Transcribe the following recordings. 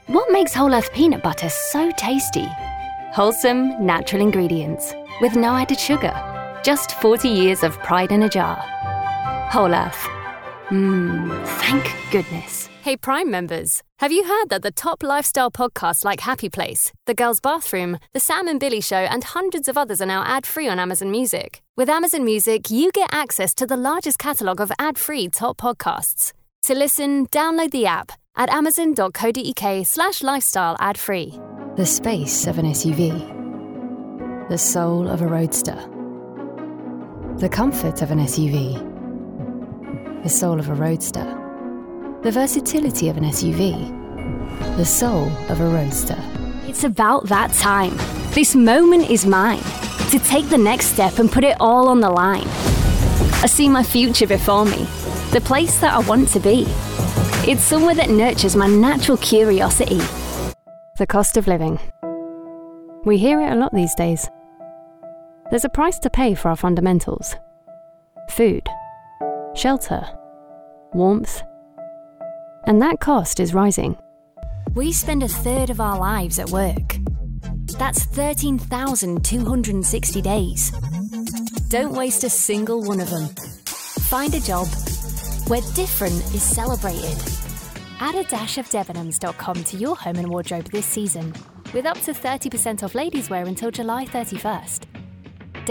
What makes Whole Earth peanut butter so tasty? Wholesome, natural ingredients with no added sugar. Just 40 years of pride in a jar. Whole Earth. Thank goodness. Hey Prime members, have you heard that the top lifestyle podcasts like Happy Place, The Girls' Bathroom, The Sam and Billy Show and hundreds of others are now ad-free on Amazon Music? With Amazon Music, you get access to the largest catalogue of ad-free top podcasts. To listen, download the app at amazon.co.uk/lifestyle ad-free. The space of an SUV. The soul of a roadster. The comfort of an SUV. The soul of a roadster. The versatility of an SUV. The soul of a roadster. It's about that time. This moment is mine. To take the next step and put it all on the line. I see my future before me. The place that I want to be. It's somewhere that nurtures my natural curiosity. The cost of living. We hear it a lot these days. There's a price to pay for our fundamentals. Food, shelter, warmth. And that cost is rising. We spend a third of our lives at work. That's 13,260 days. Don't waste a single one of them. Find a job where different is celebrated. Add a dash of Debenhams.com to your home and wardrobe this season, with up to 30% off ladies' wear until July 31st.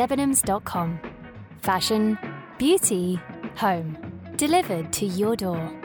Debenhams.com. Fashion, beauty, home. Delivered to your door.